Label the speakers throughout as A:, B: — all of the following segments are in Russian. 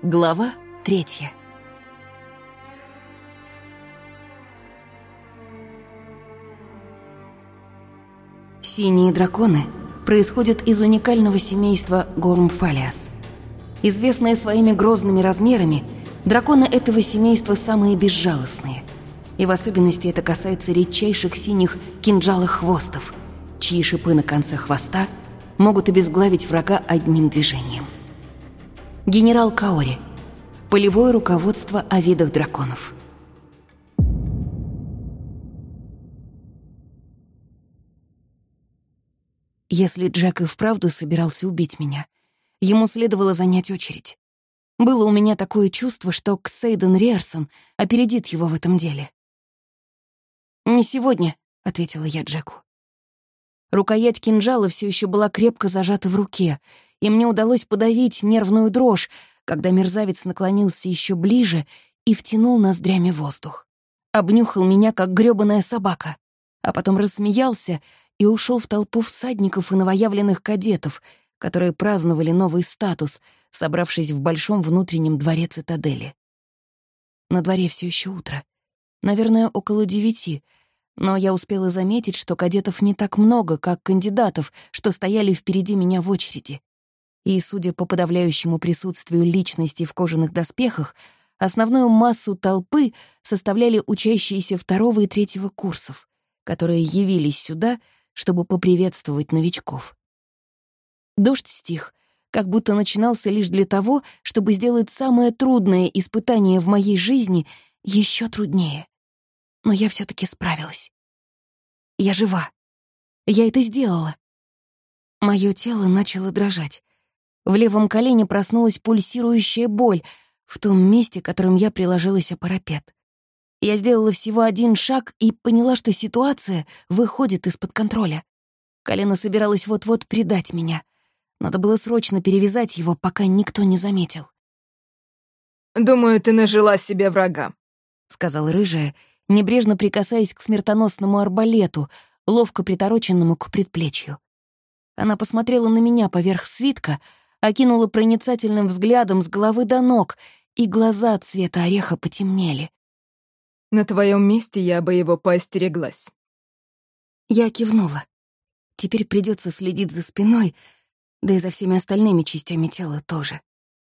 A: Глава 3. Синие драконы происходят из уникального семейства Гормфалиас. Известные своими грозными размерами, драконы этого семейства самые безжалостные. И в особенности это касается редчайших синих кинджалых-хвостов, чьи шипы на конце хвоста могут обезглавить врага одним движением. Генерал Каори. Полевое руководство о видах драконов. Если Джек и вправду собирался убить меня, ему следовало занять очередь. Было у меня такое чувство, что Ксейден Риерсон опередит его в этом деле. «Не сегодня», — ответила я Джеку. Рукоять кинжала все еще была крепко зажата в руке, и мне удалось подавить нервную дрожь, когда мерзавец наклонился еще ближе и втянул ноздрями воздух. Обнюхал меня, как грёбаная собака, а потом рассмеялся и ушел в толпу всадников и новоявленных кадетов, которые праздновали новый статус, собравшись в большом внутреннем дворе цитадели. На дворе все еще утро. Наверное, около 9, но я успела заметить, что кадетов не так много, как кандидатов, что стояли впереди меня в очереди. И, судя по подавляющему присутствию личностей в кожаных доспехах, основную массу толпы составляли учащиеся 2 и 3 курсов, которые явились сюда, чтобы поприветствовать новичков. Дождь стих, как будто начинался лишь для того, чтобы сделать самое трудное испытание в моей жизни еще труднее. Но я все-таки справилась. Я жива. Я это сделала. Мое тело начало дрожать. В левом колене проснулась пульсирующая боль в том месте, которым я приложилась о парапет. Я сделала всего 1 шаг и поняла, что ситуация выходит из-под контроля. Колено собиралось вот-вот предать меня. Надо было срочно перевязать его, пока никто не заметил.
B: «Думаю, ты нажила себе врага»,
A: — сказала рыжая, небрежно прикасаясь к смертоносному арбалету, ловко притороченному к предплечью. Она посмотрела на меня поверх свитка, окинула проницательным взглядом с головы до ног, и глаза цвета ореха потемнели.
B: «На твоем месте я бы его поостереглась».
A: Я кивнула. Теперь придется следить за спиной, да и за всеми остальными частями тела тоже.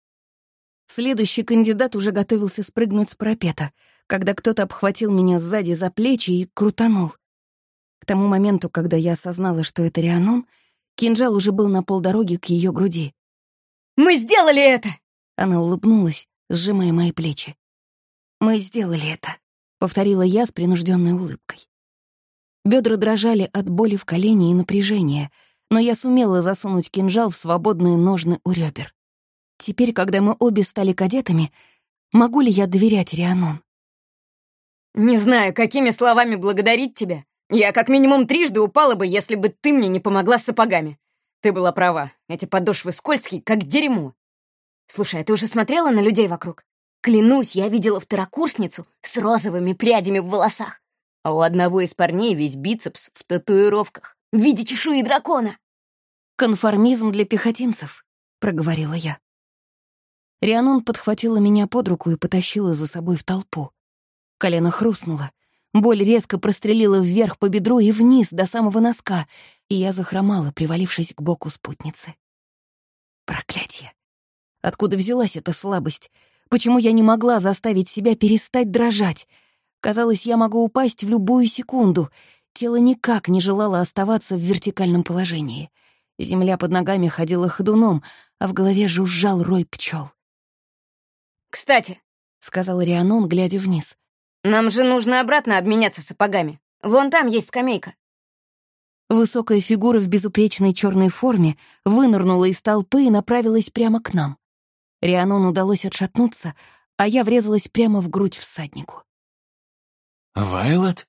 A: Следующий кандидат уже готовился спрыгнуть с парапета, когда кто-то обхватил меня сзади за плечи и крутанул. К тому моменту, когда я осознала, что это Рианон, кинжал уже был на полдороги к ее груди.
C: «Мы сделали это!»
A: Она улыбнулась, сжимая мои плечи. «Мы сделали это», — повторила я с принужденной улыбкой. Бедра дрожали от боли в колене и напряжения, но я сумела засунуть кинжал в свободные ножны у ребер. Теперь, когда мы обе стали кадетами, могу ли я доверять Рианон?
C: «Не знаю, какими словами благодарить тебя. Я как минимум 3 упала бы, если бы ты мне не помогла с сапогами. Ты была права, эти подошвы скользкие, как дерьмо. Слушай, а ты уже смотрела на людей вокруг? Клянусь, я видела второкурсницу с розовыми прядями в волосах, а у одного из парней весь бицепс в татуировках в виде чешуи дракона».
A: «Конформизм для пехотинцев», — проговорила я. Рианон подхватила меня под руку и потащила за собой в толпу. Колено хрустнуло. Боль резко прострелила вверх по бедру и вниз до самого носка, и я захромала, привалившись к боку спутницы. Проклятье! Откуда взялась эта слабость? Почему я не могла заставить себя перестать дрожать? Казалось, я могу упасть в любую секунду. Тело никак не желало оставаться в вертикальном положении. Земля под ногами ходила ходуном, а в голове жужжал рой пчел.
C: «Кстати»,
A: — сказал Рианон, глядя вниз,
C: «нам же нужно обратно обменяться сапогами. Вон там есть скамейка».
A: Высокая фигура в безупречной черной форме вынырнула из толпы и направилась прямо к нам. Рианону удалось отшатнуться, а я врезалась прямо в грудь всаднику.
D: «Вайлот?»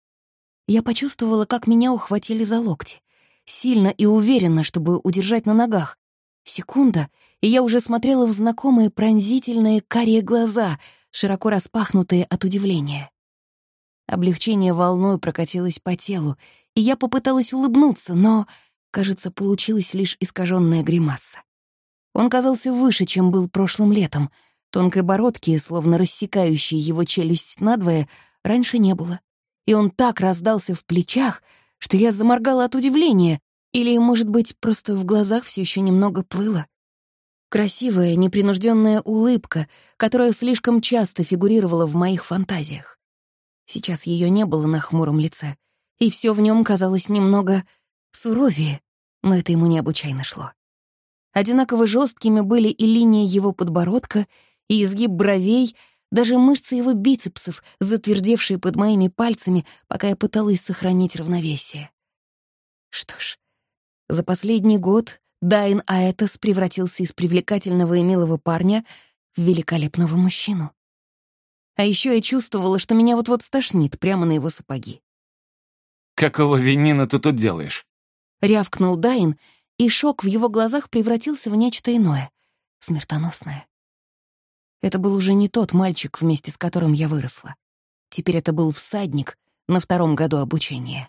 A: Я почувствовала, как меня ухватили за локти. Сильно и уверенно, чтобы удержать на ногах. Секунда, и я уже смотрела в знакомые пронзительные карие глаза, широко распахнутые от удивления. Облегчение волной прокатилось по телу, и я попыталась улыбнуться, но, кажется, получилась лишь искаженная гримаса. Он казался выше, чем был прошлым летом, Тонкой бородки, словно рассекающей его челюсть надвое, раньше не было. И он так раздался в плечах, что я заморгала от удивления, или, может быть, просто в глазах все еще немного плыло. Красивая, непринужденная улыбка, которая слишком часто фигурировала в моих фантазиях. Сейчас ее не было на хмуром лице, и все в нем казалось немного суровее, но это ему необычайно шло. Одинаково жесткими были и линия его подбородка, и изгиб бровей, даже мышцы его бицепсов, затвердевшие под моими пальцами, пока я пыталась сохранить равновесие. Что ж, за последний год Дайн Аэтос превратился из привлекательного и милого парня в великолепного мужчину. А еще я чувствовала, что меня вот-вот стошнит прямо на его сапоги.
D: Какого винина ты тут делаешь?
A: Рявкнул Дайн, и шок в его глазах превратился в нечто иное, смертоносное. Это был уже не тот мальчик, вместе с которым я выросла. Теперь это был всадник на 2-м году обучения.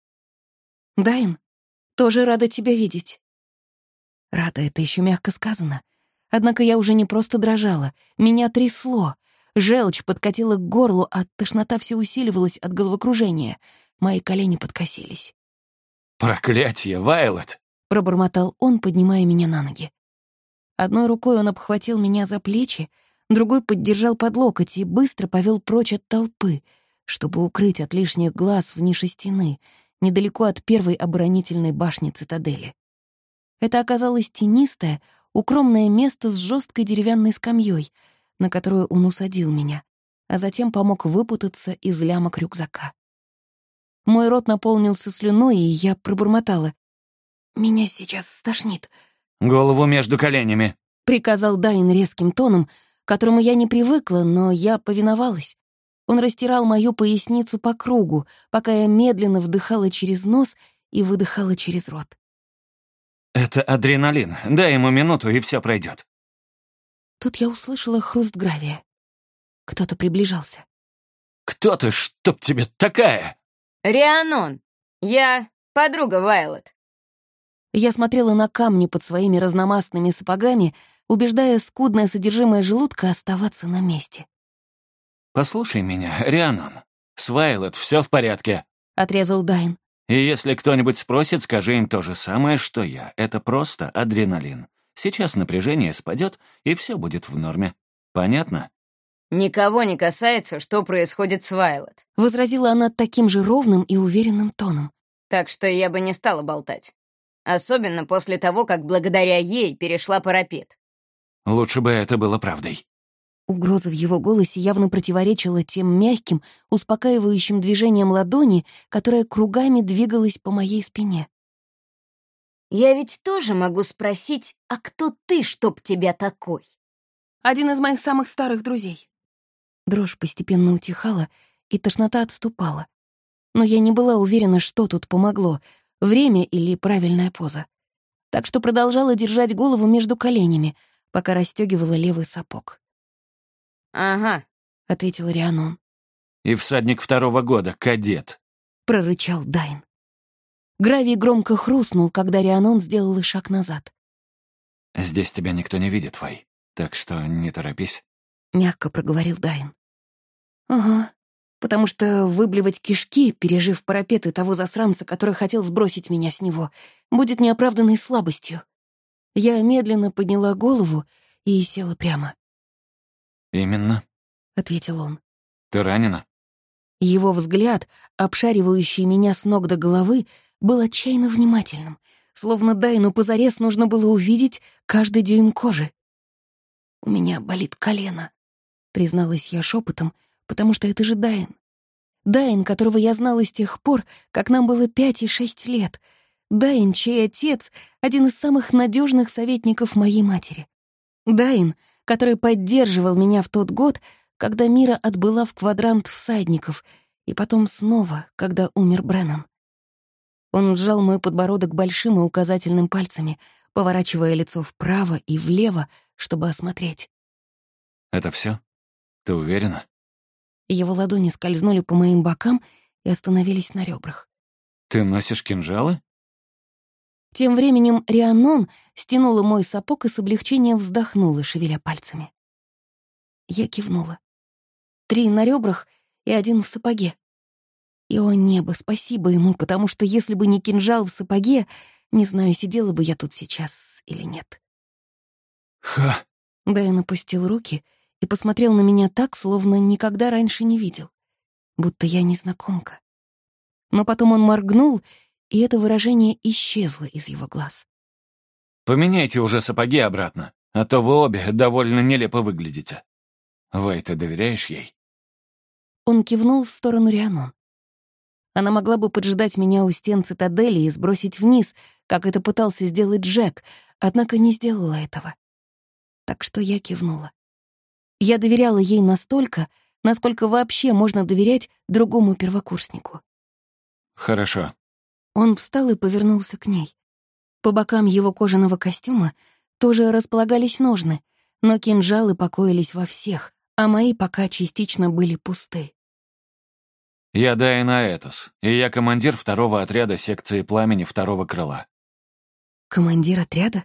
A: «Дайн, тоже рада тебя видеть». Рада — это еще мягко сказано. Однако я уже не просто дрожала, меня трясло. Желчь подкатила к горлу, а тошнота все усиливалась от головокружения. Мои колени подкосились.
D: Проклятье, Вайлет!
A: Пробормотал он, поднимая меня на ноги. Одной рукой он обхватил меня за плечи, другой поддержал под локоть и быстро повел прочь от толпы, чтобы укрыть от лишних глаз в нише стены, недалеко от первой оборонительной башни цитадели. Это оказалось тенистое, укромное место с жесткой деревянной скамьей, на которую он усадил меня, а затем помог выпутаться из лямок рюкзака. Мой рот наполнился слюной, и я пробормотала: «Меня сейчас стошнит»,
D: Голову между коленями.
A: — приказал Дайн резким тоном, к которому я не привыкла, но я повиновалась. Он растирал мою поясницу по кругу, пока я медленно вдыхала через нос и выдыхала через рот.
D: Это адреналин. Дай ему минуту, и все пройдет.
A: Тут я услышала хруст гравия. Кто-то приближался.
D: Кто ты, чтоб тебе такая?
C: Рианон, я подруга Вайлет.
A: Я смотрела на камни под своими разномастными сапогами, убеждая скудное содержимое желудка оставаться на месте.
D: Послушай меня, Рианон. С Вайлет все в порядке.
A: Отрезал Дайн.
D: И если кто-нибудь спросит, скажи им то же самое, что я. Это просто адреналин. Сейчас напряжение спадет, и все будет в норме. Понятно?
C: Никого не касается, что происходит с Вайлет.
A: Возразила она таким же ровным и уверенным тоном.
C: Так что я бы не стала болтать. Особенно после того, как благодаря ей перешла парапет.
D: Лучше бы это было правдой.
A: Угроза в его голосе явно противоречила тем мягким, успокаивающим движениям ладони, которая кругами двигалась по моей спине.
C: Я ведь тоже могу спросить, а кто ты, чтоб тебя такой?
A: Один из моих самых старых друзей. Дрожь постепенно утихала, и тошнота отступала. Но я не была уверена, что тут помогло — время или правильная поза. Так что продолжала держать голову между коленями, пока расстёгивала левый сапог.
C: Ага.
A: — ответил Рианон.
D: И всадник 2-го года, кадет.
A: Прорычал Дайн. Гравий громко хрустнул, когда Рианон сделал шаг назад.
D: Здесь тебя никто не видит, Вай. Так что не торопись.
A: Мягко проговорил Дайн. Ага, потому что выблевать кишки, пережив парапет и того засранца, который хотел сбросить меня с него, будет неоправданной слабостью. Я медленно подняла голову и села прямо.
D: Именно,
A: — ответил он.
D: Ты ранена?
A: Его взгляд, обшаривающий меня с ног до головы, был отчаянно внимательным, словно Дайну позарез нужно было увидеть каждый дюйм кожи. «У меня болит колено», — призналась я шепотом, потому что это же Дайн. Дайн, которого я знала с тех пор, как нам было 5 и 6 лет. Дайн, чей отец — один из самых надежных советников моей матери. Дайн, который поддерживал меня в тот год, когда Мира отбыла в квадрант всадников, и потом снова, когда умер Бреннан. Он сжал мой подбородок большим и указательным пальцами, поворачивая лицо вправо и влево, чтобы осмотреть.
D: Это все? Ты уверена?
A: Его ладони скользнули по моим бокам и остановились на ребрах.
D: Ты носишь кинжалы?
A: Тем временем Рианон стянула мой сапог и с облегчением вздохнула, шевеля пальцами. Я кивнула. 3 на ребрах и 1 в сапоге. И, о небо, спасибо ему, потому что если бы не кинжал в сапоге, не знаю, сидела бы я тут сейчас или нет.
D: Ха!
A: Дайан опустил руки и посмотрел на меня так, словно никогда раньше не видел. Будто я незнакомка. Но потом он моргнул, и это выражение исчезло из его глаз.
D: Поменяйте уже сапоги обратно, а то вы обе довольно нелепо выглядите. Вэй, ты доверяешь ей?
A: Он кивнул в сторону Рианон. Она могла бы поджидать меня у стен цитадели и сбросить вниз, как это пытался сделать Джек, однако не сделала этого. Так что я кивнула. Я доверяла ей настолько, насколько вообще можно доверять другому первокурснику.
D: Хорошо.
A: Он встал и повернулся к ней. По бокам его кожаного костюма тоже располагались ножны, но кинжалы покоились во всех, а мои пока частично были пусты.
D: Я Дайан Аэтос, и я командир 2-го отряда секции пламени 2-го крыла.
A: Командир отряда?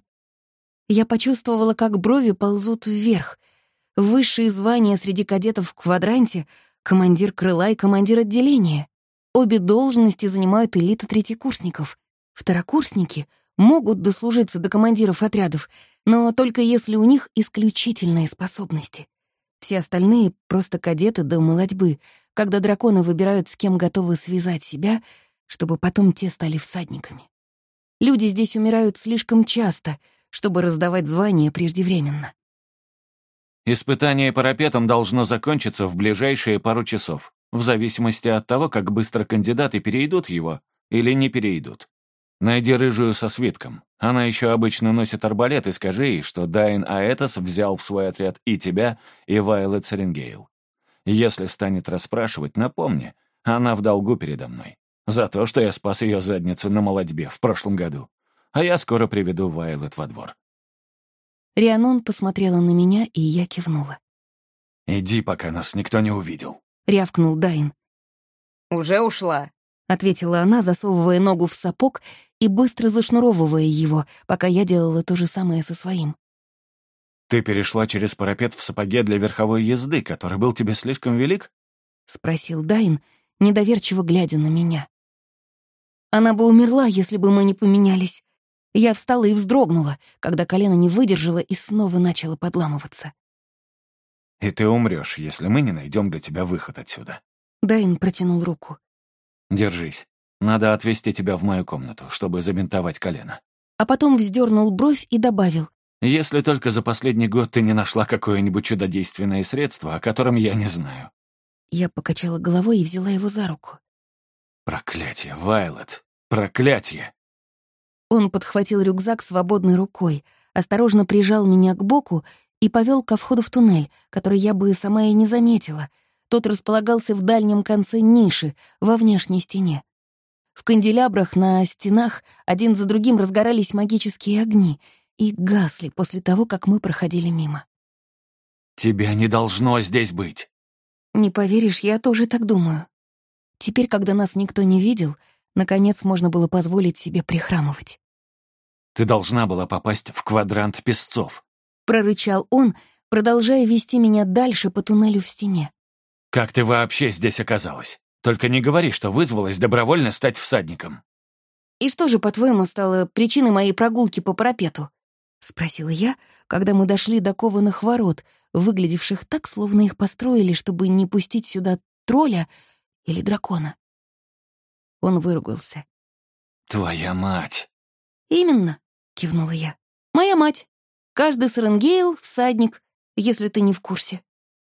A: Я почувствовала, как брови ползут вверх. Высшие звания среди кадетов в квадранте — командир крыла и командир отделения. Обе должности занимают элита третьекурсников. Второкурсники могут дослужиться до командиров отрядов, но только если у них исключительные способности. Все остальные — просто кадеты до молодьбы, когда драконы выбирают, с кем готовы связать себя, чтобы потом те стали всадниками. Люди здесь умирают слишком часто, чтобы раздавать звания преждевременно.
D: Испытание парапетом должно закончиться в ближайшие пару часов, в зависимости от того, как быстро кандидаты перейдут его или не перейдут. Найди рыжую со свитком. Она еще обычно носит арбалет, и скажи ей, что Дайан Аэтос взял в свой отряд и тебя, и Вайлет Серенгейл. Если станет расспрашивать, напомни, она в долгу передо мной. За то, что я спас ее задницу на молодьбе в прошлом году. А я скоро приведу Вайлет во двор.
A: Рианон посмотрела на меня, и я кивнула.
D: «Иди, пока нас никто не увидел»,
A: — рявкнул Дайан.
C: «Уже ушла»,
A: — ответила она, засовывая ногу в сапог и быстро зашнуровывая его, пока я делала то же самое со своим.
D: «Ты перешла через парапет в сапоге для верховой езды, который был тебе слишком велик?»
A: — спросил Дайан, недоверчиво глядя на меня. Она бы умерла, если бы мы не поменялись. Я встала и вздрогнула, когда колено не выдержало и снова начало подламываться.
D: «И ты умрешь, если мы не найдем для тебя выход отсюда».
A: Дайан протянул руку.
D: «Держись. Надо отвезти тебя в мою комнату, чтобы забинтовать колено».
A: А потом вздернул бровь и добавил.
D: «Если только за последний год ты не нашла какое-нибудь чудодейственное средство, о котором я не знаю».
A: Я покачала головой и взяла его за руку.
D: «Проклятие, Вайлет! Проклятие!»
A: Он подхватил рюкзак свободной рукой, осторожно прижал меня к боку и повел ко входу в туннель, который я бы сама и не заметила. Тот располагался в дальнем конце ниши, во внешней стене. В канделябрах на стенах один за другим разгорались магические огни и гасли после того, как мы проходили мимо.
D: «Тебя не должно здесь быть!»
A: Не поверишь, я тоже так думаю. Теперь, когда нас никто не видел, наконец можно было позволить себе прихрамывать.
D: «Ты должна была попасть в квадрант песцов».
A: Прорычал он, продолжая вести меня дальше по туннелю в стене.
D: «Как ты вообще здесь оказалась? Только не говори, что вызвалась добровольно стать всадником».
A: «И что же, по-твоему, стало причиной моей прогулки по парапету?» — спросила я, когда мы дошли до кованых ворот, выглядевших так, словно их построили, чтобы не пустить сюда тролля или дракона. Он выругался.
D: «Твоя мать!»
A: «Именно», — кивнула я. «Моя мать. Каждый Серенгейл — всадник, если ты не в курсе».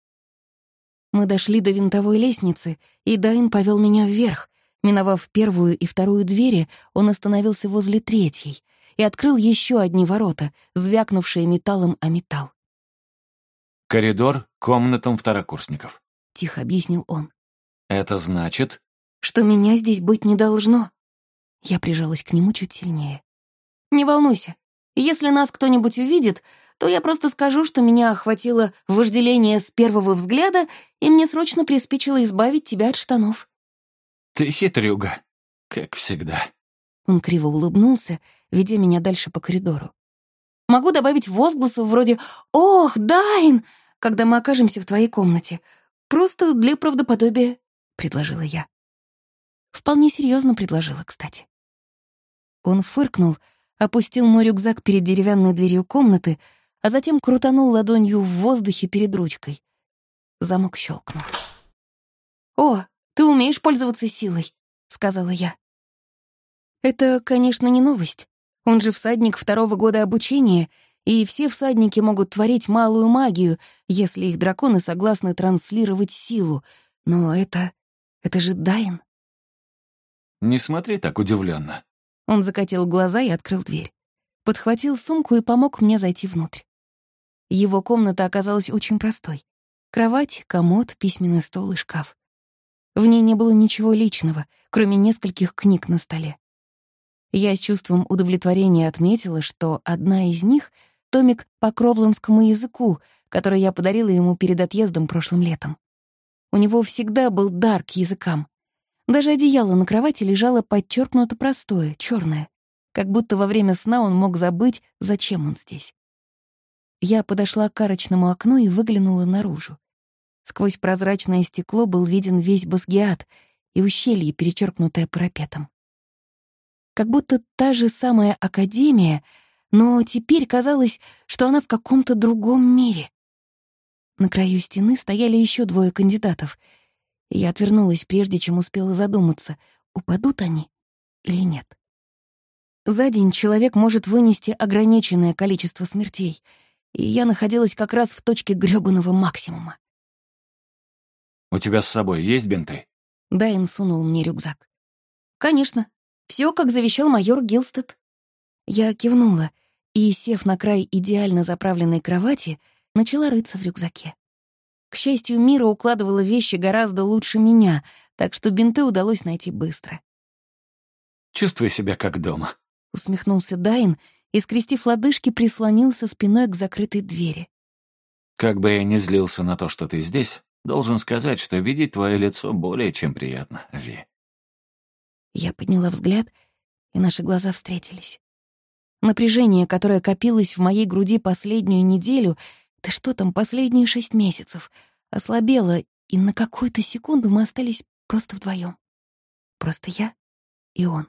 A: Мы дошли до винтовой лестницы, и Дайан повел меня вверх. Миновав первую и вторую двери, он остановился возле третьей и открыл еще одни ворота, звякнувшие металлом о металл.
D: «Коридор к комнатам второкурсников»,
A: — тихо объяснил он.
D: «Это значит...»
A: «Что меня здесь быть не должно». Я прижалась к нему чуть сильнее. «Не волнуйся. Если нас кто-нибудь увидит, то я просто скажу, что меня охватило вожделение с первого взгляда, и мне срочно приспичило избавить тебя от штанов».
D: «Ты хитрюга, как всегда».
A: Он криво улыбнулся, ведя меня дальше по коридору. «Могу добавить возгласов вроде «Ох, Дайн!», когда мы окажемся в твоей комнате. Просто для правдоподобия», — предложила я. Вполне серьезно предложила, кстати. Он фыркнул, опустил мой рюкзак перед деревянной дверью комнаты, а затем крутанул ладонью в воздухе перед ручкой. Замок щелкнул. «О, ты умеешь пользоваться силой», — сказала я. Это, конечно, не новость. Он же всадник 2-го года обучения, и все всадники могут творить малую магию, если их драконы согласны транслировать силу. Но это же Дайн.
D: Не смотри так удивленно.
A: Он закатил глаза и открыл дверь. Подхватил сумку и помог мне зайти внутрь. Его комната оказалась очень простой. Кровать, комод, письменный стол и шкаф. В ней не было ничего личного, кроме нескольких книг на столе. Я с чувством удовлетворения отметила, что одна из них — томик по кровландскому языку, который я подарила ему перед отъездом прошлым летом. У него всегда был дар к языкам. Даже одеяло на кровати лежало подчеркнуто простое, черное, как будто во время сна он мог забыть, зачем он здесь. Я подошла к арочному окну и выглянула наружу. Сквозь прозрачное стекло был виден весь Басгиат и ущелье, перечеркнутое парапетом. Как будто та же самая академия, но теперь казалось, что она в каком-то другом мире. На краю стены стояли еще 2 кандидатов. Я отвернулась, прежде чем успела задуматься, упадут они или нет. За день человек может вынести ограниченное количество смертей, и я находилась как раз в точке грёбаного максимума.
D: У тебя с собой есть бинты?
A: Дайн сунул мне рюкзак. «Конечно. Все, как завещал майор Гилстед». Я кивнула и, сев на край идеально заправленной кровати, начала рыться в рюкзаке. К счастью, Мира укладывала вещи гораздо лучше меня, так что бинты удалось найти быстро.
D: Чувствуй себя как дома.
A: Усмехнулся Дайн и, скрестив лодыжки, прислонился спиной к закрытой двери.
D: Как бы я ни злился на то, что ты здесь, должен сказать, что видеть твое лицо более чем приятно, Ви.
A: Я подняла взгляд, и наши глаза встретились. Напряжение, которое копилось в моей груди последнюю неделю, да что там, последние 6 месяцев, ослабело, и на какую-то секунду мы остались просто вдвоем. Просто я и он.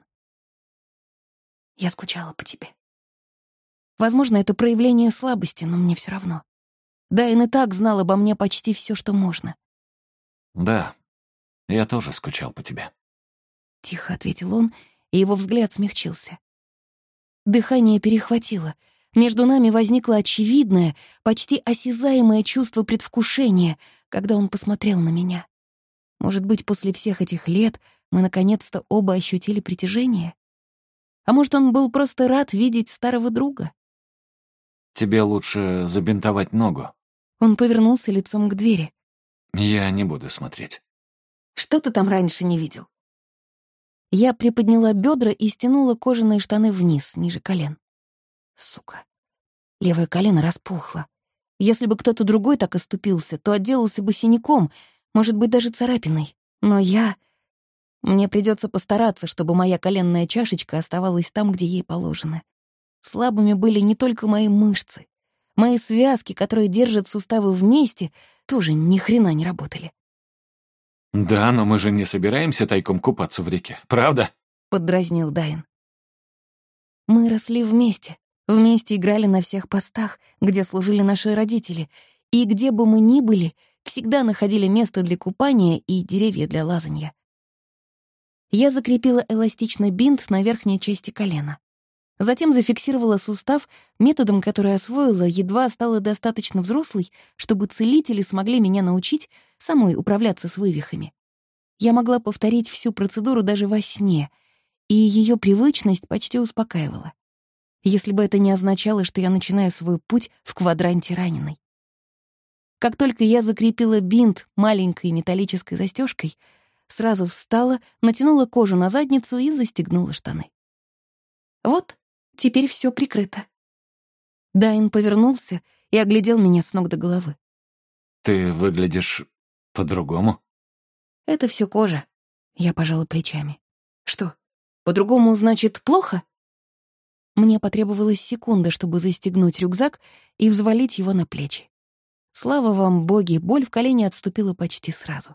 A: Я скучала по тебе. Возможно, это проявление слабости, но мне все равно. Дайн и так знал обо мне почти все, что можно.
D: Да, я тоже скучал по тебе.
A: Тихо ответил он, и его взгляд смягчился. Дыхание перехватило. Между нами возникло очевидное, почти осязаемое чувство предвкушения, когда он посмотрел на меня. Может быть, после всех этих лет мы наконец-то оба ощутили притяжение? А может, он был просто рад видеть старого друга?
D: Тебе лучше забинтовать ногу.
A: Он повернулся лицом к двери.
D: Я не буду смотреть.
A: Что ты там раньше не видел? Я приподняла бедра и стянула кожаные штаны вниз, ниже колен. Сука. Левое колено распухло. Если бы кто-то другой так оступился, то отделался бы синяком, может быть, даже царапиной. Но мне придется постараться, чтобы моя коленная чашечка оставалась там, где ей положено. Слабыми были не только мои мышцы. Мои связки, которые держат суставы вместе, тоже ни хрена не работали.
D: Да, но мы же не собираемся тайком купаться в реке, правда?
A: Поддразнил Дайн. Мы росли вместе играли на всех постах, где служили наши родители, и где бы мы ни были, всегда находили место для купания и деревья для лазанья. Я закрепила эластичный бинт на верхней части колена. Затем зафиксировала сустав методом, который освоила, едва стала достаточно взрослой, чтобы целители смогли меня научить самой управляться с вывихами. Я могла повторить всю процедуру даже во сне, и ее привычность почти успокаивала. Если бы это не означало, что я начинаю свой путь в квадранте раненой. Как только я закрепила бинт маленькой металлической застежкой, сразу встала, натянула кожу на задницу и застегнула штаны. Вот, теперь все прикрыто. Дайн повернулся и оглядел меня с ног до головы.
D: Ты выглядишь по-другому.
A: Это все кожа. Я пожала плечами. Что, по-другому значит плохо? Мне потребовалась секунда, чтобы застегнуть рюкзак и взвалить его на плечи. Слава вам, боги, боль в колене отступила почти сразу.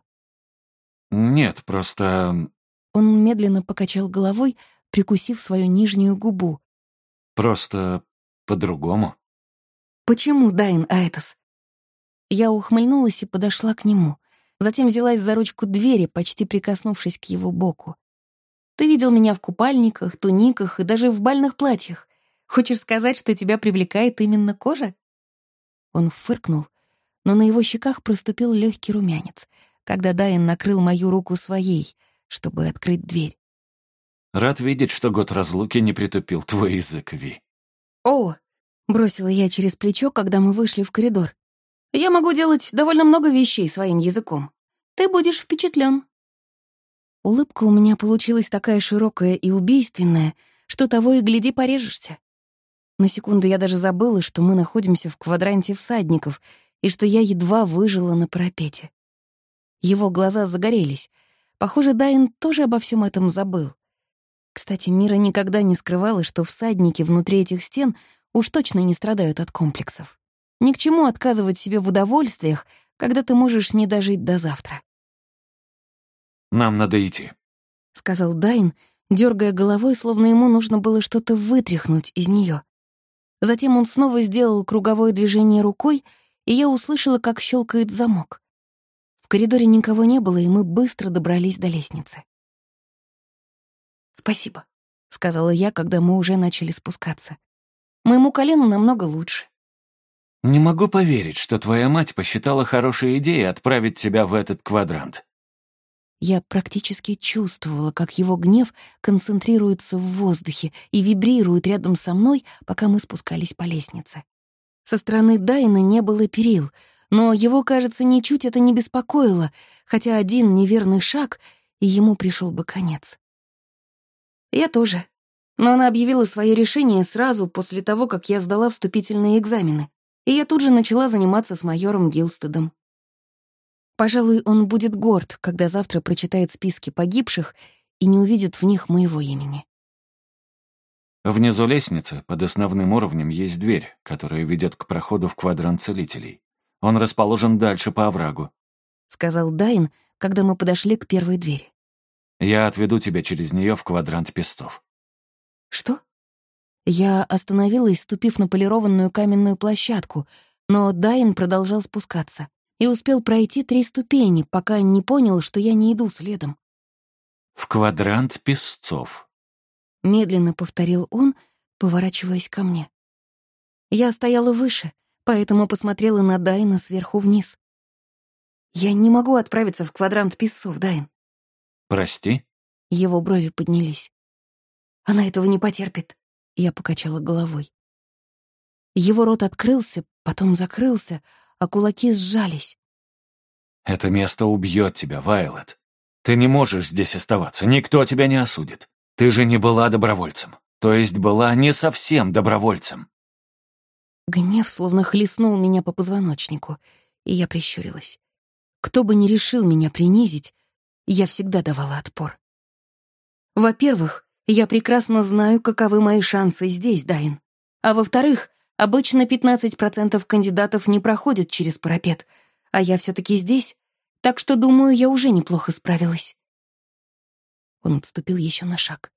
D: «Нет, просто...
A: Он медленно покачал головой, прикусив свою нижнюю губу.
D: просто по-другому».
A: «Почему, Дайн Аэтос?» Я ухмыльнулась и подошла к нему. Затем взялась за ручку двери, почти прикоснувшись к его боку. «Ты видел меня в купальниках, туниках и даже в бальных платьях. Хочешь сказать, что тебя привлекает именно кожа?» Он фыркнул, но на его щеках проступил легкий румянец, когда Дайн накрыл мою руку своей, чтобы открыть дверь.
D: «Рад видеть, что год разлуки не притупил твой язык, Ви».
A: «О!» — бросила я через плечо, когда мы вышли в коридор. «Я могу делать довольно много вещей своим языком. Ты будешь впечатлен». Улыбка у меня получилась такая широкая и убийственная, что того и гляди порежешься. На секунду я даже забыла, что мы находимся в квадранте всадников и что я едва выжила на парапете. Его глаза загорелись. Похоже, Дайн тоже обо всем этом забыл. Кстати, Мира никогда не скрывала, что всадники внутри этих стен уж точно не страдают от комплексов. Ни к чему отказывать себе в удовольствиях, когда ты можешь не дожить до завтра.
D: «Нам надо идти»,
A: — сказал Дайн, дергая головой, словно ему нужно было что-то вытряхнуть из нее. Затем он снова сделал круговое движение рукой, и я услышала, как щелкает замок. В коридоре никого не было, и мы быстро добрались до лестницы. «Спасибо», — сказала я, когда мы уже начали спускаться. «Моему колену намного лучше».
D: «Не могу поверить, что твоя мать посчитала хорошей идеей отправить тебя в этот квадрант».
A: Я практически чувствовала, как его гнев концентрируется в воздухе и вибрирует рядом со мной, пока мы спускались по лестнице. Со стороны Дайна не было перил, но его, кажется, ничуть это не беспокоило, хотя один неверный шаг, и ему пришел бы конец. Я тоже. Но она объявила свое решение сразу после того, как я сдала вступительные экзамены, и я тут же начала заниматься с майором Гилстедом. Пожалуй, он будет горд, когда завтра прочитает списки погибших и не увидит в них моего имени.
D: Внизу лестницы, под основным уровнем, есть дверь, которая ведет к проходу в квадрант целителей. Он расположен дальше по оврагу.
A: Сказал Дайн, когда мы подошли к первой двери.
D: Я отведу тебя через нее в квадрант пестов.
A: Что? Я остановилась, ступив на полированную каменную площадку, но Дайн продолжал спускаться и успел пройти 3 ступени, пока не понял, что я не иду следом.
D: В квадрант песцов.
A: Медленно повторил он, поворачиваясь ко мне. Я стояла выше, поэтому посмотрела на Дайна сверху вниз. «Я не могу отправиться в квадрант песцов, Дайн».
D: Прости?
A: Его брови поднялись. «Она этого не потерпит», — я покачала головой. Его рот открылся, потом закрылся, а кулаки сжались.
D: Это место убьет тебя, Вайлет. Ты не можешь здесь оставаться, никто тебя не осудит. Ты же не была добровольцем. То есть была не совсем добровольцем.
A: Гнев словно хлестнул меня по позвоночнику, и я прищурилась. Кто бы ни решил меня принизить, я всегда давала отпор. Во-первых, я прекрасно знаю, каковы мои шансы здесь, Дайн. А во-вторых, обычно 15% кандидатов не проходят через парапет, а я все-таки здесь, так что, думаю, я уже неплохо справилась. Он отступил еще на шаг.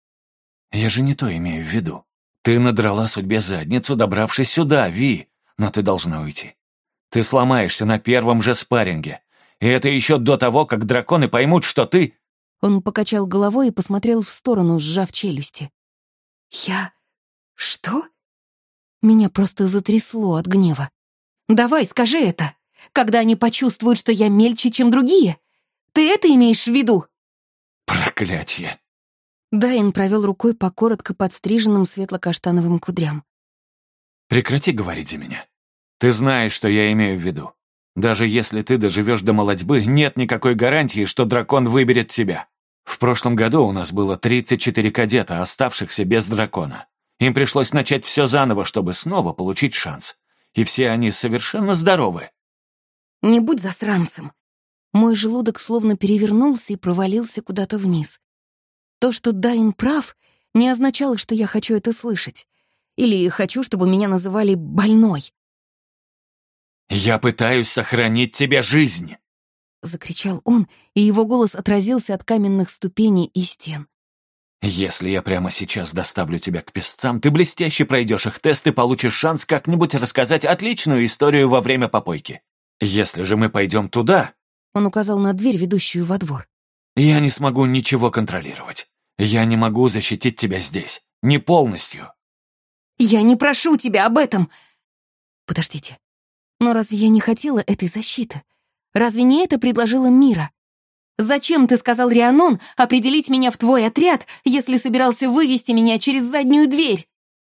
D: Я же не то имею в виду. Ты надрала судьбе задницу, добравшись сюда, Ви, но ты должна уйти. Ты сломаешься на первом же спарринге. И это еще до того, как драконы поймут, что ты...
A: Он покачал головой и посмотрел в сторону, сжав челюсти. «Я... что?» Меня просто затрясло от гнева. «Давай, скажи это! Когда они почувствуют, что я мельче, чем другие? Ты это имеешь в виду?»
D: Проклятье.
A: Дайн провел рукой по коротко подстриженным светло-каштановым кудрям.
D: Прекрати говорить за меня. Ты знаешь, что я имею в виду. Даже если ты доживешь до молодьбы, нет никакой гарантии, что дракон выберет тебя. В прошлом году у нас было 34 кадета, оставшихся без дракона. Им пришлось начать все заново, чтобы снова получить шанс. И все они совершенно здоровы.
A: «Не будь засранцем!» Мой желудок словно перевернулся и провалился куда-то вниз. То, что Дайн прав, не означало, что я хочу это слышать. Или хочу, чтобы меня называли «больной».
D: «Я пытаюсь сохранить тебе жизнь!»
A: — закричал он, и его голос отразился от каменных ступеней и стен.
D: «Если я прямо сейчас доставлю тебя к песцам, ты блестяще пройдешь их тест и получишь шанс как-нибудь рассказать отличную историю во время попойки. Если же мы пойдем туда...»
A: Он указал на дверь, ведущую во двор.
D: «Я не смогу ничего контролировать. Я не могу защитить тебя здесь. Не полностью».
A: «Я не прошу тебя об этом!» «Подождите. Но разве я не хотела этой защиты? Разве не это предложила Мира? Зачем ты сказал Рианон определить меня в твой отряд, если собирался вывести меня через заднюю дверь?»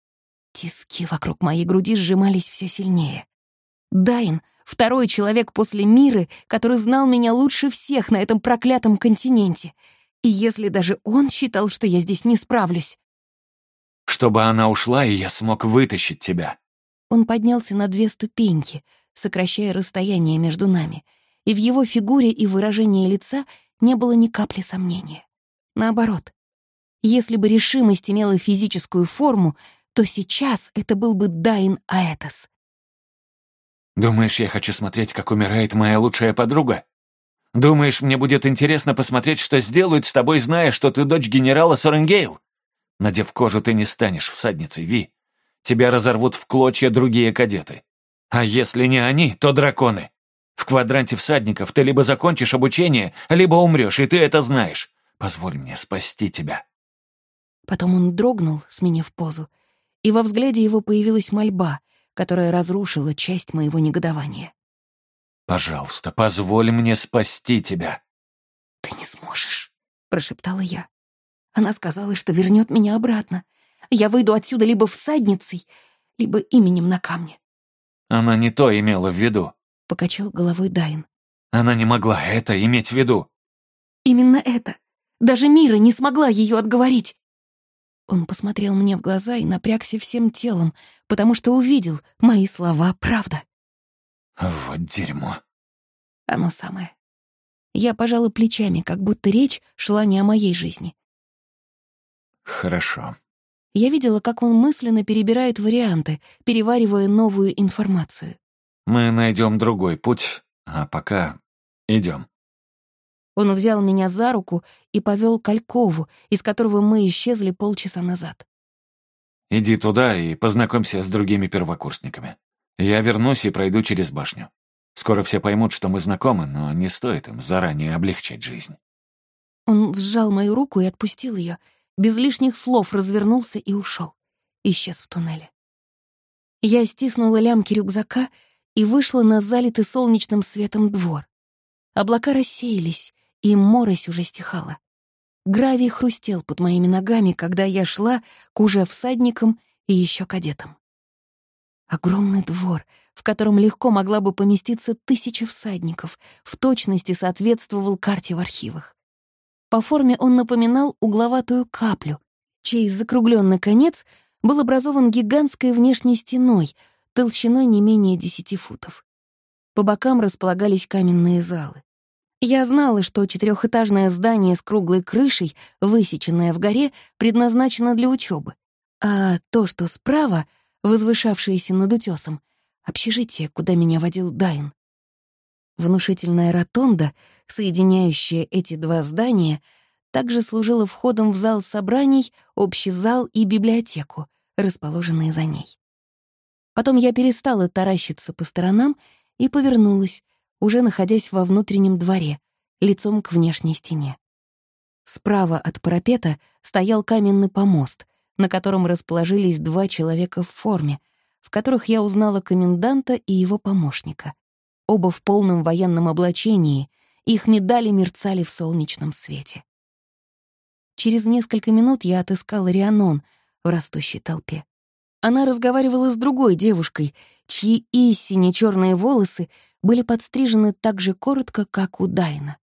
A: Тиски вокруг моей груди сжимались все сильнее. Дайн — второй человек после Миры, который знал меня лучше всех на этом проклятом континенте. И если даже он считал, что я здесь не справлюсь...
D: «Чтобы она ушла, и я смог вытащить тебя».
A: Он поднялся на 2 ступеньки, сокращая расстояние между нами, и в его фигуре и выражении лица не было ни капли сомнения. Наоборот, если бы решимость имела физическую форму, то сейчас это был бы Дайн Аэтос.
D: «Думаешь, я хочу смотреть, как умирает моя лучшая подруга? Думаешь, мне будет интересно посмотреть, что сделают с тобой, зная, что ты дочь генерала Соренгейл? Надев кожу, ты не станешь всадницей, Ви. Тебя разорвут в клочья другие кадеты. А если не они, то драконы. В квадранте всадников ты либо закончишь обучение, либо умрешь, и ты это знаешь. Позволь мне спасти тебя».
A: Потом он дрогнул, сменив позу, и во взгляде его появилась мольба, которая разрушила часть моего негодования.
D: «Пожалуйста, позволь мне спасти тебя».
A: «Ты не сможешь», — прошептала я. Она сказала, что вернет меня обратно. Я выйду отсюда либо всадницей, либо именем на камне.
D: «Она не то имела в виду»,
A: — покачал головой Дайн.
D: «Она не могла это иметь в виду».
A: «Именно это. Даже Мира не смогла ее отговорить». Он посмотрел мне в глаза и напрягся всем телом, потому что увидел, мои слова — правда.
D: Вот дерьмо.
A: Оно самое. Я пожала плечами, как будто речь шла не о моей жизни.
D: Хорошо.
A: Я видела, как он мысленно перебирает варианты, переваривая новую информацию.
D: Мы найдем другой путь, а пока идем.
A: Он взял меня за руку и повел к Алькову, из которого мы исчезли полчаса назад.
D: Иди туда и познакомься с другими первокурсниками. Я вернусь и пройду через башню. Скоро все поймут, что мы знакомы, но не стоит им заранее облегчать жизнь.
A: Он сжал мою руку и отпустил ее, без лишних слов развернулся и ушел. Исчез в туннеле. Я стиснула лямки рюкзака и вышла на залитый солнечным светом двор. Облака рассеялись, и морось уже стихала. Гравий хрустел под моими ногами, когда я шла к уже всадникам и еще кадетам. Огромный двор, в котором легко могла бы поместиться 1000 всадников, в точности соответствовал карте в архивах. По форме он напоминал угловатую каплю, чей закругленный конец был образован гигантской внешней стеной, толщиной не менее 10 футов. По бокам располагались каменные залы. Я знала, что 4-этажное здание с круглой крышей, высеченное в горе, предназначено для учебы, а то, что справа, возвышавшееся над утесом, общежитие, куда меня водил Дайн. Внушительная ротонда, соединяющая эти 2 здания, также служила входом в зал собраний, общий зал и библиотеку, расположенные за ней. Потом я перестала таращиться по сторонам и повернулась, уже находясь во внутреннем дворе, лицом к внешней стене. Справа от парапета стоял каменный помост, на котором расположились 2 человека в форме, в которых я узнала коменданта и его помощника. Оба в полном военном облачении, их медали мерцали в солнечном свете. Через несколько минут я отыскала Рианон в растущей толпе. Она разговаривала с другой девушкой, чьи истинно черные волосы были подстрижены так же коротко, как у Дайна.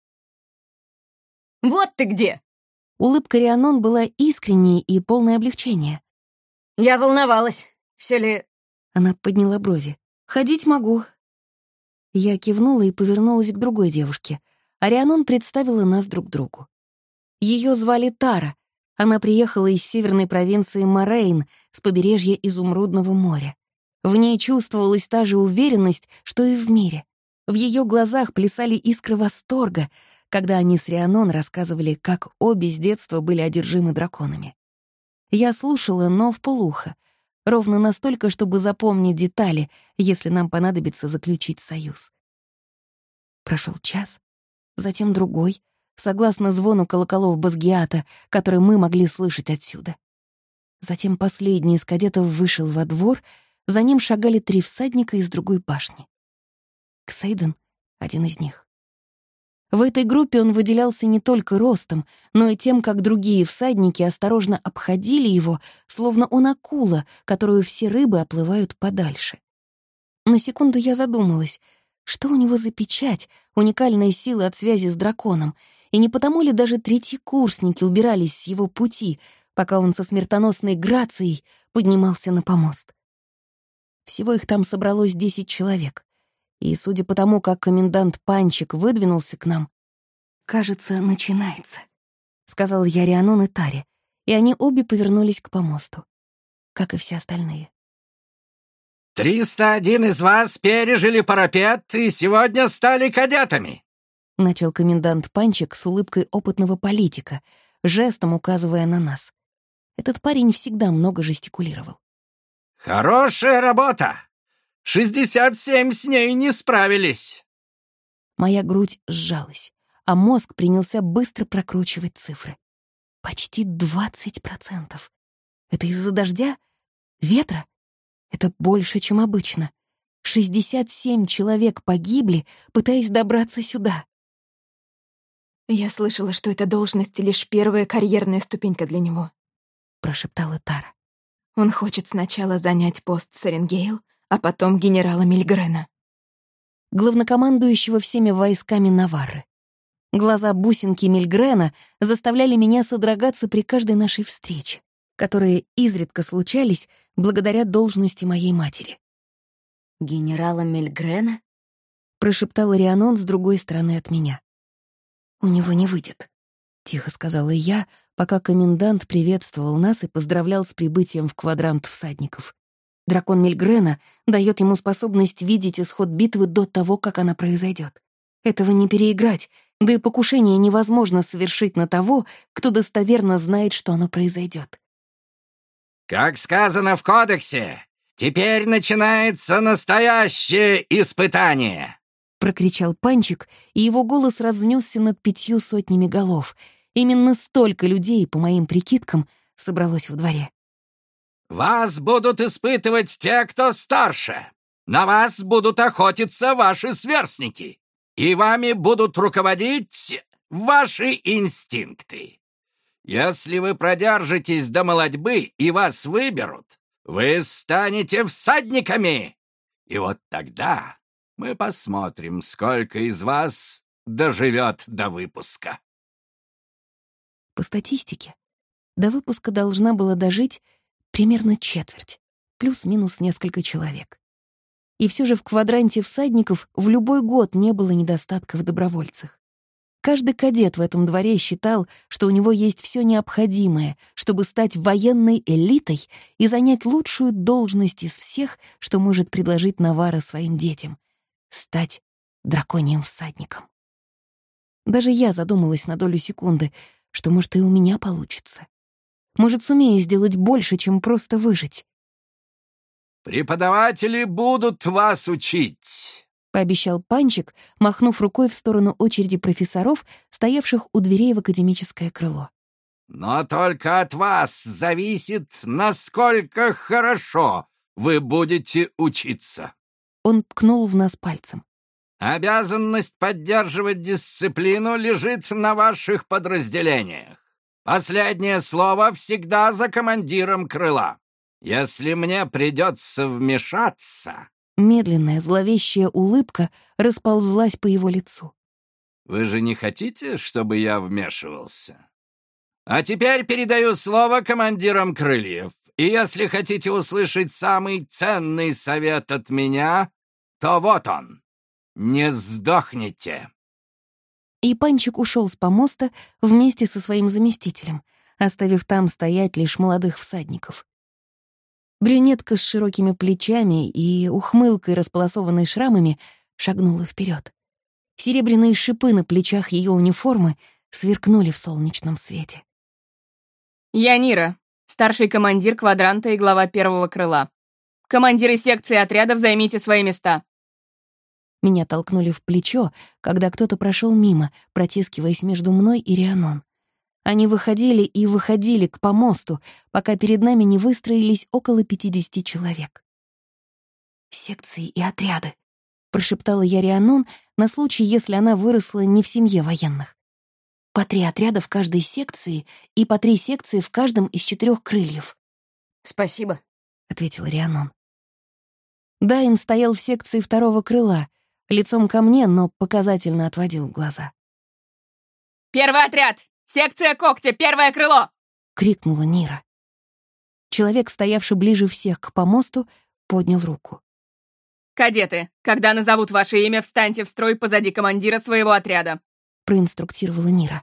C: «Вот ты где!»
A: Улыбка Рианон была искренней и полной облегчения.
C: «Я волновалась. Все ли...»
A: Она подняла брови. «Ходить могу». Я кивнула и повернулась к другой девушке, а Рианон представила нас друг другу. Ее звали Тара. Она приехала из северной провинции Морейн с побережья Изумрудного моря. В ней чувствовалась та же уверенность, что и в мире. В ее глазах плясали искры восторга, когда они с Рианон рассказывали, как обе с детства были одержимы драконами. Я слушала, но вполуха, ровно настолько, чтобы запомнить детали, если нам понадобится заключить союз. Прошел час, затем другой, согласно звону колоколов Басгиата, который мы могли слышать отсюда. Затем последний из кадетов вышел во двор, за ним шагали 3 всадника из другой башни. Ксейден — один из них. В этой группе он выделялся не только ростом, но и тем, как другие всадники осторожно обходили его, словно он акула, которую все рыбы оплывают подальше. На секунду я задумалась, что у него за печать, уникальная сила от связи с драконом, и не потому ли даже третьекурсники убирались с его пути, пока он со смертоносной грацией поднимался на помост. Всего их там собралось 10 человек. И, судя по тому, как комендант Панчик выдвинулся к нам, «Кажется, начинается», — сказал я Рианон и Таре, и они обе повернулись к помосту, как и все остальные.
E: 301 из вас пережили парапет и сегодня стали кадетами»,
A: — начал комендант Панчик с улыбкой опытного политика, жестом указывая на нас. Этот парень всегда много жестикулировал.
E: «Хорошая работа! 67 с ней не справились!»
A: Моя грудь сжалась, а мозг принялся быстро прокручивать цифры. Почти 20%. Это из-за дождя? Ветра? Это больше, чем обычно. 67 человек погибли, пытаясь добраться сюда.
B: Я слышала, что эта должность — лишь первая карьерная ступенька для него,
A: — прошептала Тара.
B: Он хочет сначала занять пост Серенгейл, а потом генерала Мильгрена.
A: Главнокомандующего всеми войсками Наварры. Глаза бусинки Мильгрена заставляли меня содрогаться при каждой нашей встрече, которые изредка случались благодаря должности моей матери.
C: «Генерала Мильгрена?»
A: — прошептала Рианон с другой стороны от меня. «У него не выйдет», — тихо сказала я, пока комендант приветствовал нас и поздравлял с прибытием в квадрант всадников. Дракон Мильгрена дает ему способность видеть исход битвы до того, как она произойдет. Этого не переиграть, да и покушение невозможно совершить на того, кто достоверно знает, что оно произойдет.
E: «Как сказано в кодексе, теперь начинается настоящее испытание!»
A: — прокричал Панчик, и его голос разнесся над 500 голов. Именно столько людей, по моим прикидкам, собралось во дворе.
E: «Вас будут испытывать те, кто старше. На вас будут охотиться ваши сверстники. И вами будут руководить ваши инстинкты. Если вы продержитесь до молодьбы и вас выберут, вы станете всадниками. И вот тогда мы посмотрим, сколько из вас доживет до выпуска».
A: По статистике, до выпуска должна была дожить примерно четверть, плюс-минус несколько человек. И все же в квадранте всадников в любой год не было недостатка в добровольцах. Каждый кадет в этом дворе считал, что у него есть все необходимое, чтобы стать военной элитой и занять лучшую должность из всех, что может предложить Наварра своим детям — стать драконьим всадником. Даже я задумалась на долю секунды, что, может, и у меня получится. Может, сумею сделать больше, чем просто выжить.
E: «Преподаватели будут вас учить»,
A: — пообещал Панчик, махнув рукой в сторону очереди профессоров, стоявших у дверей в академическое крыло.
E: «Но только от вас зависит, насколько хорошо вы будете учиться».
A: Он ткнул в нас пальцем.
E: «Обязанность поддерживать дисциплину лежит на ваших подразделениях. Последнее слово всегда за командиром крыла. Если мне придется вмешаться...»
A: Медленная, зловещая улыбка расползлась по его лицу.
E: «Вы же не хотите, чтобы я вмешивался? А теперь передаю слово командирам крыльев. И если хотите услышать самый ценный совет от меня, то вот он. Не сдохните!»
A: И Панчик ушел с помоста вместе со своим заместителем, оставив там стоять лишь молодых всадников. Брюнетка с широкими плечами и ухмылкой, располосованной шрамами, шагнула вперед. Серебряные шипы на плечах ее униформы сверкнули в солнечном свете.
F: «Я Нира, старший командир квадранта и глава первого крыла. Командиры секции отрядов, займите свои места».
A: Меня толкнули в плечо, когда кто-то прошел мимо, протискиваясь между мной и Рианон. Они выходили и выходили к помосту, пока перед нами не выстроились около 50 человек. «Секции и отряды», — прошептала я Рианон на случай, если она выросла не в семье военных. «По 3 отряда в каждой секции и по 3 секции в каждом из 4 крыльев».
C: «Спасибо»,
A: — ответила Рианон. Дайн стоял в секции 2-го крыла, лицом ко мне, но показательно отводил глаза.
F: «Первый отряд! Секция когтя! Первое крыло!»
A: — крикнула Нира. Человек, стоявший ближе всех к помосту, поднял руку.
F: «Кадеты, когда назовут ваше имя, встаньте в строй позади командира своего отряда»,
A: — проинструктировала Нира.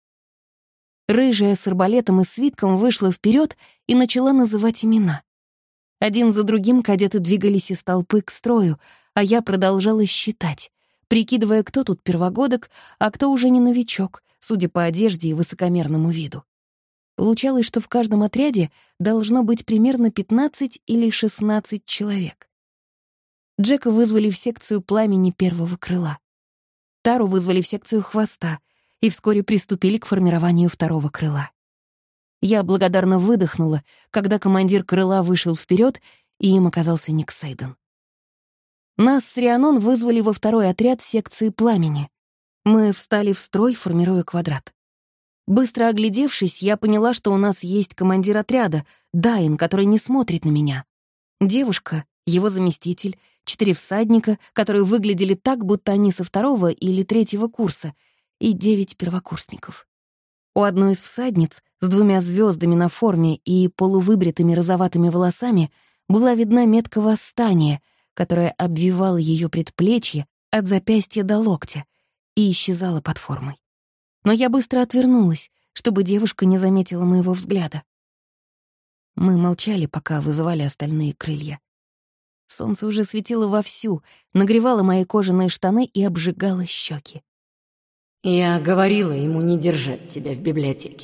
A: Рыжая с арбалетом и свитком вышла вперед и начала называть имена. Один за другим кадеты двигались из толпы к строю, а я продолжала считать, прикидывая, кто тут первогодок, а кто уже не новичок, судя по одежде и высокомерному виду. Получалось, что в каждом отряде должно быть примерно 15 или 16 человек. Джека вызвали в секцию пламени 1-го крыла. Тару вызвали в секцию хвоста и вскоре приступили к формированию 2-го крыла. Я благодарно выдохнула, когда командир крыла вышел вперед, и им оказался Ник Сейден. Нас с Рианон вызвали во 2-й отряд секции пламени. Мы встали в строй, формируя квадрат. Быстро оглядевшись, я поняла, что у нас есть командир отряда, Дайн, который не смотрит на меня. Девушка, его заместитель, 4 всадника, которые выглядели так, будто они со 2-го или 3-го курса, и 9 первокурсников. У одной из всадниц с 2 звездами на форме и полувыбритыми розоватыми волосами была видна метка восстания, которая обвивала ее предплечье от запястья до локтя и исчезала под формой. Но я быстро отвернулась, чтобы девушка не заметила моего взгляда. Мы молчали, пока вызывали остальные крылья. Солнце уже светило вовсю, нагревало мои кожаные штаны и обжигало щеки.
G: «Я говорила ему не держать тебя в библиотеке».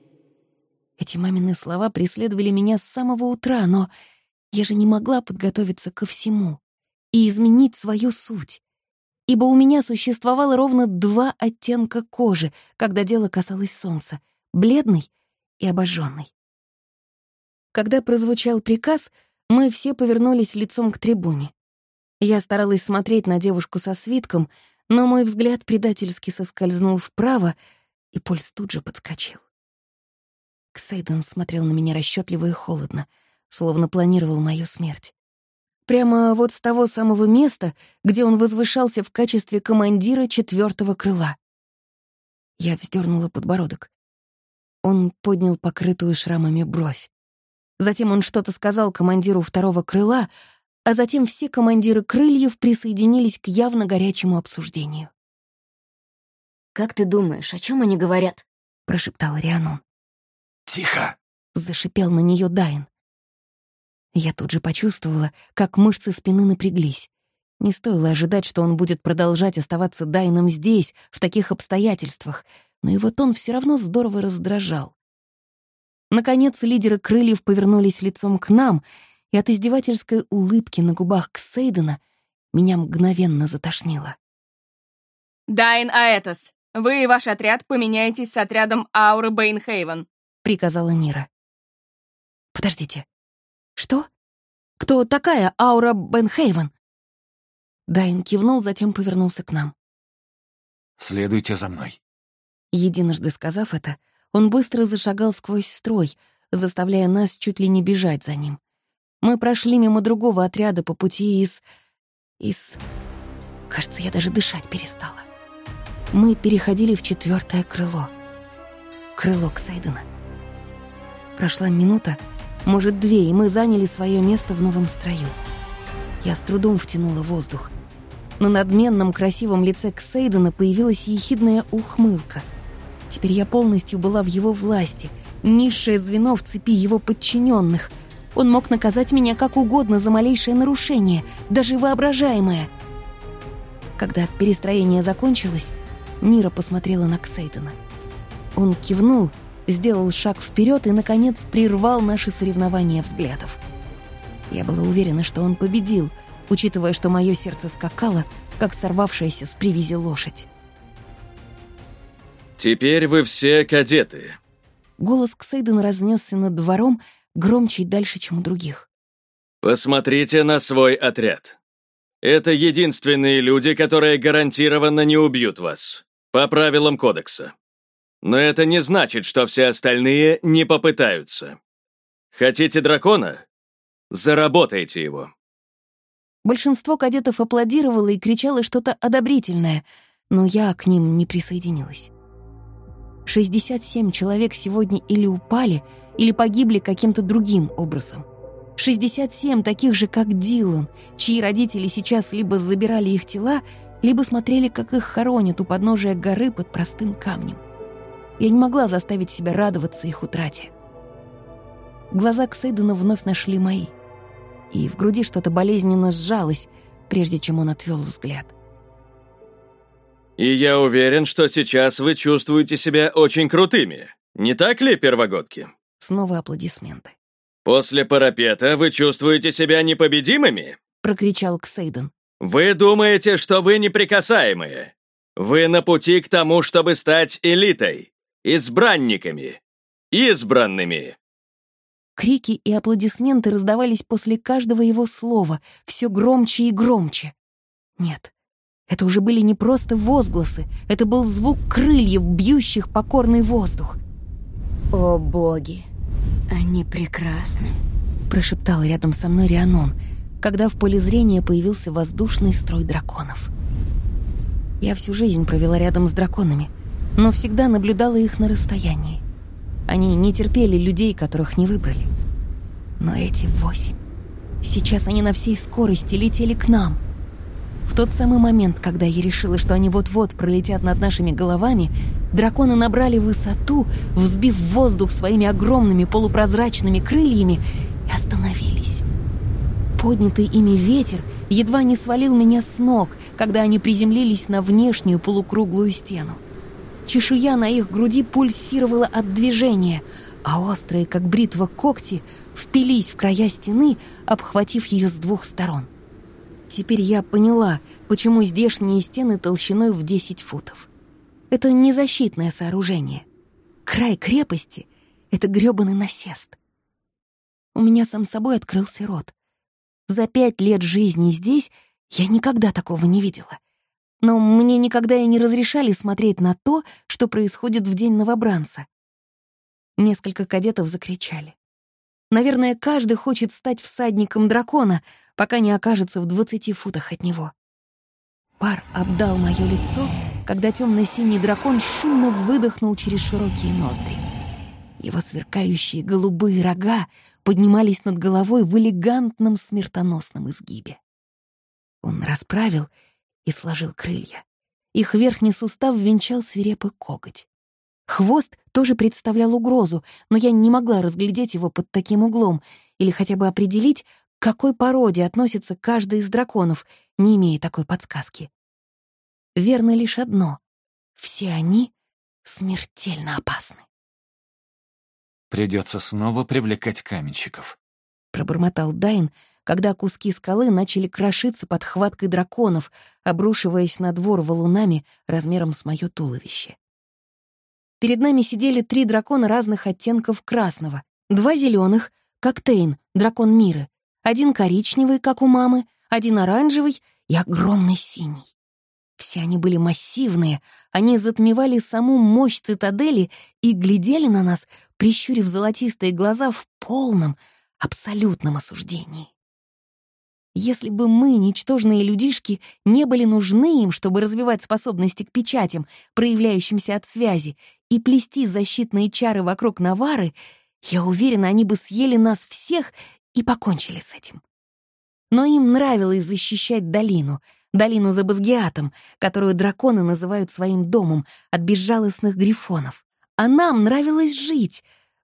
A: Эти мамины слова преследовали меня с самого утра, но я же не могла подготовиться ко всему и изменить свою суть, ибо у меня существовало ровно 2 оттенка кожи, когда дело касалось солнца — бледный и обожженный. Когда прозвучал приказ, мы все повернулись лицом к трибуне. Я старалась смотреть на девушку со свитком, но мой взгляд предательски соскользнул вправо, и пульс тут же подскочил. Ксейден смотрел на меня расчетливо и холодно, словно планировал мою смерть. Прямо вот с того самого места, где он возвышался в качестве командира 4-го крыла. Я вздернула подбородок. Он поднял покрытую шрамами бровь. Затем он что-то сказал командиру 2-го крыла, а затем все командиры крыльев присоединились к явно горячему обсуждению.
C: «Как ты думаешь, о чем они говорят?»
A: — прошептала Рианон.
E: «Тихо!»
A: — зашипел на нее Дайн. Я тут же почувствовала, как мышцы спины напряглись. Не стоило ожидать, что он будет продолжать оставаться Дайном здесь, в таких обстоятельствах, но его тон все равно здорово раздражал. Наконец, лидеры крыльев повернулись лицом к нам, и от издевательской улыбки на губах Ксейдена меня мгновенно затошнило.
F: «Дайн Аэтос, вы и ваш отряд поменяетесь с отрядом Ауры Бэйнхейвен»,
A: — приказала Нира. «Подождите. Что? Кто такая Аура Бэйнхейвен?» Дайн кивнул, затем повернулся к нам.
D: «Следуйте за мной».
A: Единожды сказав это, он быстро зашагал сквозь строй, заставляя нас чуть ли не бежать за ним. Мы прошли мимо другого отряда по пути из... Кажется, я даже дышать перестала. Мы переходили в 4-е крыло. Крыло Ксейдена. Прошла минута, может, 2, и мы заняли свое место в новом строю. Я с трудом втянула воздух. На надменном красивом лице Ксейдена появилась ехидная ухмылка. Теперь я полностью была в его власти, низшее звено в цепи его подчиненных. Он мог наказать меня как угодно за малейшее нарушение, даже воображаемое. Когда перестроение закончилось, Нира посмотрела на Ксейдена. Он кивнул, сделал шаг вперед и, наконец, прервал наши соревнования взглядов. Я была уверена, что он победил, учитывая, что мое сердце скакало, как сорвавшаяся с привязи лошадь.
H: «Теперь вы все кадеты».
A: Голос Ксейдена разнесся над двором громче и дальше, чем у других.
H: «Посмотрите на свой отряд. Это единственные люди, которые гарантированно не убьют вас, по правилам кодекса. Но это не значит, что все остальные не попытаются. Хотите дракона? Заработайте его».
A: Большинство кадетов аплодировало и кричало что-то одобрительное, но я к ним не присоединилась. 67 человек сегодня или упали, или погибли каким-то другим образом. 67 таких же, как Дилан, чьи родители сейчас либо забирали их тела, либо смотрели, как их хоронят у подножия горы под простым камнем. Я не могла заставить себя радоваться их утрате. Глаза Ксейдена вновь нашли мои, и в груди что-то болезненно сжалось, прежде чем он отвел взгляд.
H: «И я уверен, что сейчас вы чувствуете себя очень крутыми. Не так ли, первогодки?»
A: Снова аплодисменты.
H: «После парапета вы чувствуете себя непобедимыми?»
A: — прокричал Ксейден.
H: «Вы думаете, что вы неприкасаемые? Вы на пути к тому, чтобы стать элитой, избранниками, избранными».
A: Крики и аплодисменты раздавались после каждого его слова, все громче и громче. Нет, это уже были не просто возгласы, это был звук крыльев, бьющих покорный воздух.
C: «О боги, они прекрасны»,
A: — прошептал рядом со мной Рианон, когда в поле зрения появился воздушный строй драконов. Я всю жизнь провела рядом с драконами, но всегда наблюдала их на расстоянии. Они не терпели людей, которых не выбрали. Но эти 8... Сейчас они на всей скорости летели к нам. В тот самый момент, когда я решила, что они вот-вот пролетят над нашими головами, драконы набрали высоту, взбив в воздух своими огромными полупрозрачными крыльями, и остановились. Поднятый ими ветер едва не свалил меня с ног, когда они приземлились на внешнюю полукруглую стену. Чешуя на их груди пульсировала от движения, а острые, как бритва, когти впились в края стены, обхватив ее с двух сторон. Теперь я поняла, почему здешние стены толщиной в 10 футов. Это не защитное сооружение. Край крепости — это грёбаный насест. У меня сам собой открылся рот. За 5 лет жизни здесь я никогда такого не видела. Но мне никогда и не разрешали смотреть на то, что происходит в день новобранца. Несколько кадетов закричали. Наверное, каждый хочет стать всадником дракона, пока не окажется в 20 футах от него. Пар обдал моё лицо, когда тёмно-синий дракон шумно выдохнул через широкие ноздри. Его сверкающие голубые рога поднимались над головой в элегантном смертоносном изгибе. Он расправил и сложил крылья. Их верхний сустав венчал свирепый коготь. Хвост тоже представлял угрозу, но я не могла разглядеть его под таким углом или хотя бы определить, к какой породе относится каждый из драконов, не имея такой подсказки. Верно лишь одно — все они смертельно опасны.
D: «Придется снова привлекать каменщиков»,
A: — пробормотал Дайн, когда куски скалы начали крошиться под хваткой драконов, обрушиваясь на двор валунами размером с моё туловище. Перед нами сидели 3 дракона разных оттенков красного, 2 зелёных, как Тейн, дракон Миры, 1 коричневый, как у мамы, 1 оранжевый и огромный синий. Все они были массивные, они затмевали саму мощь цитадели и глядели на нас, прищурив золотистые глаза в полном, абсолютном осуждении. Если бы мы, ничтожные людишки, не были нужны им, чтобы развивать способности к печатям, проявляющимся от связи, и плести защитные чары вокруг Навары, я уверена, они бы съели нас всех и покончили с этим. Но им нравилось защищать долину за Базгиатом, которую драконы называют своим домом от безжалостных грифонов. А нам нравилось жить,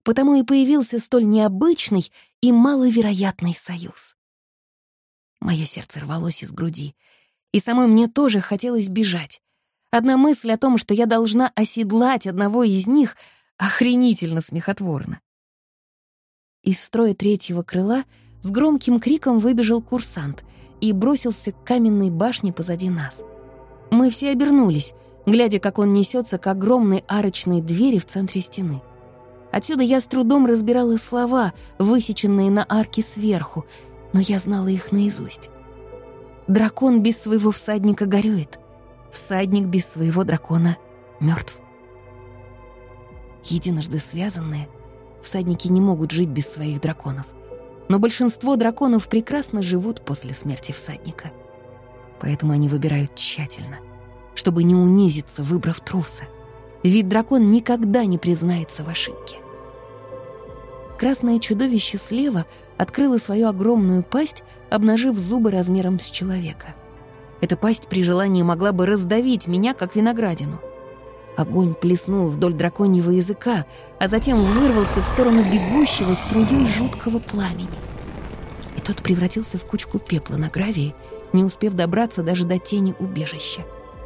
A: потому и появился столь необычный и маловероятный союз. Мое сердце рвалось из груди, и самой мне тоже хотелось бежать. Одна мысль о том, что я должна оседлать одного из них, охренительно смехотворна. Из строя 3-го крыла с громким криком выбежал курсант и бросился к каменной башне позади нас. Мы все обернулись, глядя, как он несется к огромной арочной двери в центре стены. Отсюда я с трудом разбирала слова, высеченные на арке сверху, но я знала их наизусть. Дракон без своего всадника горюет. Всадник без своего дракона мертв. Единожды связанные, всадники не могут жить без своих драконов. Но большинство драконов прекрасно живут после смерти всадника. Поэтому они выбирают тщательно, чтобы не унизиться, выбрав труса. Ведь дракон никогда не признается в ошибке. Красное чудовище слева открыло свою огромную пасть, обнажив зубы размером с человека. Эта пасть при желании могла бы раздавить меня, как виноградину. Огонь плеснул вдоль драконьего языка, а затем вырвался в сторону бегущего струей жуткого пламени. И тот превратился в кучку пепла на гравии, не успев добраться даже до тени убежища.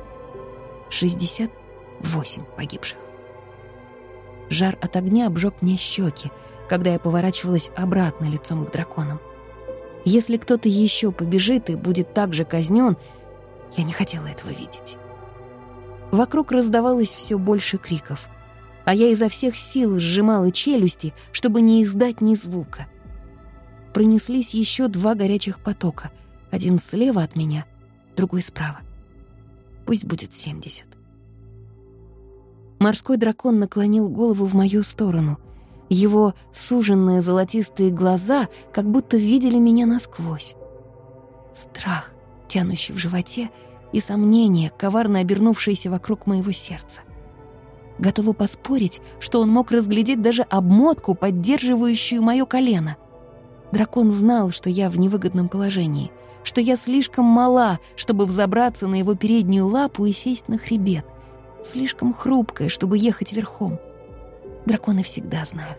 A: 68 погибших. Жар от огня обжег мне щеки, когда я поворачивалась обратно лицом к драконам. Если кто-то еще побежит и будет так же казнен, я не хотела этого видеть. Вокруг раздавалось все больше криков, а я изо всех сил сжимала челюсти, чтобы не издать ни звука. Пронеслись еще 2 горячих потока, один слева от меня, другой справа. Пусть будет 70. Морской дракон наклонил голову в мою сторону. Его суженные золотистые глаза как будто видели меня насквозь. Страх, тянущий в животе, и сомнение, коварно обернувшееся вокруг моего сердца. Готова поспорить, что он мог разглядеть даже обмотку, поддерживающую мое колено. Дракон знал, что я в невыгодном положении, что я слишком мала, чтобы взобраться на его переднюю лапу и сесть на хребет, слишком хрупкая, чтобы ехать верхом. Драконы всегда знают.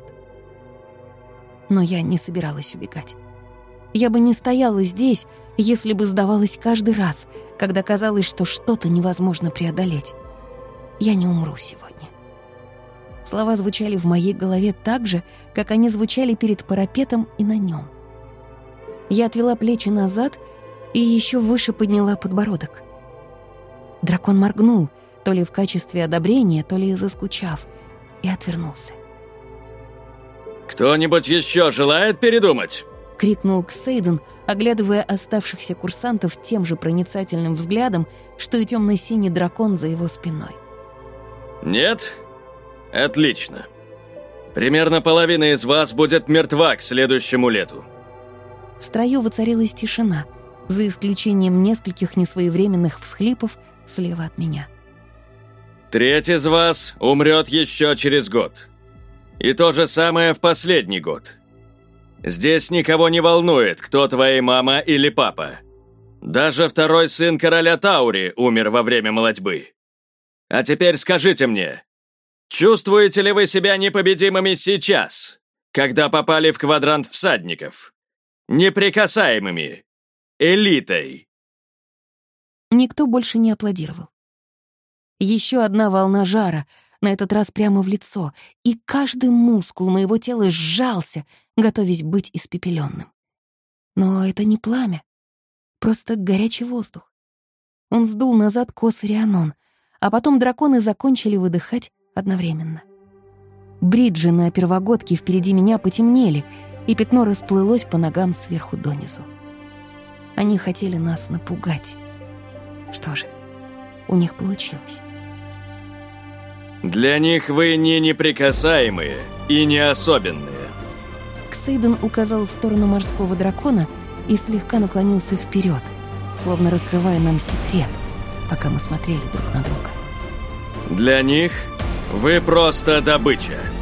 A: Но я не собиралась убегать. Я бы не стояла здесь, если бы сдавалась каждый раз, когда казалось, что что-то невозможно преодолеть. Я не умру сегодня. Слова звучали в моей голове так же, как они звучали перед парапетом и на нем. Я отвела плечи назад и еще выше подняла подбородок. Дракон моргнул, то ли в качестве одобрения, то ли заскучав, и отвернулся.
H: «Кто-нибудь еще желает передумать?»
A: — крикнул Ксейден, оглядывая оставшихся курсантов тем же проницательным взглядом, что и темно-синий дракон за его спиной.
H: «Нет? Отлично. Примерно половина из вас будет мертва к следующему лету».
A: В строю воцарилась тишина, за исключением нескольких несвоевременных всхлипов слева от меня.
H: «Треть из вас умрет еще через год. И то же самое в последний год. Здесь никого не волнует, кто твоя мама или папа. Даже второй сын короля Таури умер во время молодьбы. А теперь скажите мне, чувствуете ли вы себя непобедимыми сейчас, когда попали в квадрант всадников? Неприкасаемыми? Элитой?»
A: Никто больше не аплодировал. Еще одна волна жара, на этот раз прямо в лицо, и каждый мускул моего тела сжался, готовясь быть испепелённым. Но это не пламя, просто горячий воздух. Он сдул назад косы Рианон, а потом драконы закончили выдыхать одновременно. Бриджи на первогодке впереди меня потемнели, и пятно расплылось по ногам сверху донизу. Они хотели нас напугать. Что же, у них получилось.
H: «Для них вы не неприкасаемые и не особенные».
A: Ксейден указал в сторону морского дракона и слегка наклонился вперед, словно раскрывая нам секрет, пока мы смотрели друг на друга.
H: «Для них вы просто добыча».